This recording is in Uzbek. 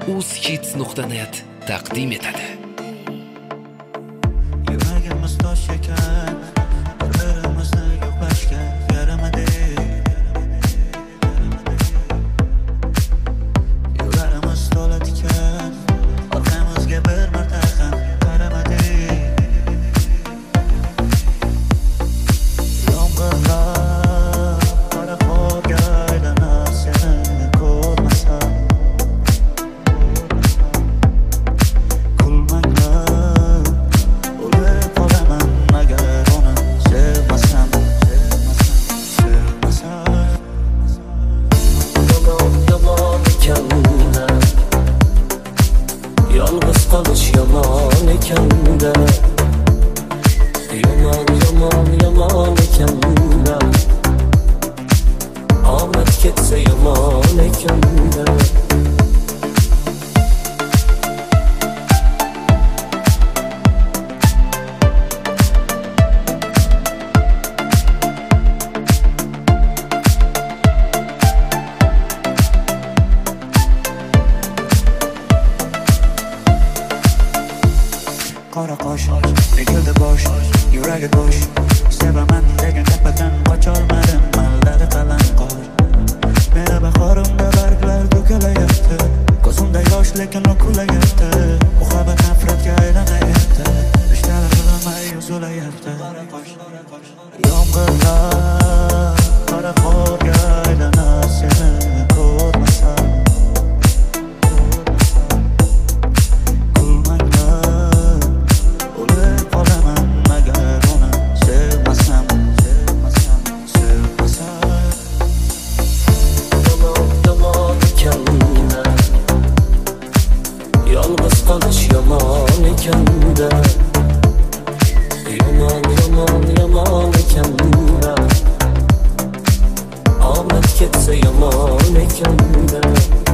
uzhits.net taqdim etadi. Yuragimiz tosh ekan, bir-birimizni yo'qlashga yaramadi. Yo'llarimiz to'la tikan, orqamizga bir marta ham qaramadi. Yomg'irlar qora qorga aylanar seni ko'rmasam. Kulmanglar o'lib qolaman agar uni sevmasam. Yomon ekan-da, yolg'iz qolish yomon ekan-da. Yomon ekan-da, omad ketsa yomon ekan-da. Qora qosh, egildi bosh, yuragi bo'sh. Sevaman degan gapadan qocholmadim, mallari qalin qor. Meni bahorimda barglar to'kilayapti, ko'zimda yosh lekin o'kulayapti. Muhabbat nafratga aylanayapti, ishlar qilamay uzulayapti. Yomg'irlar qora qorga aylanar seni ko'rmasam. Yolg'iz qolish yomon ekan-da, yomon ekan-da, omad ketsa yomon ekan-da.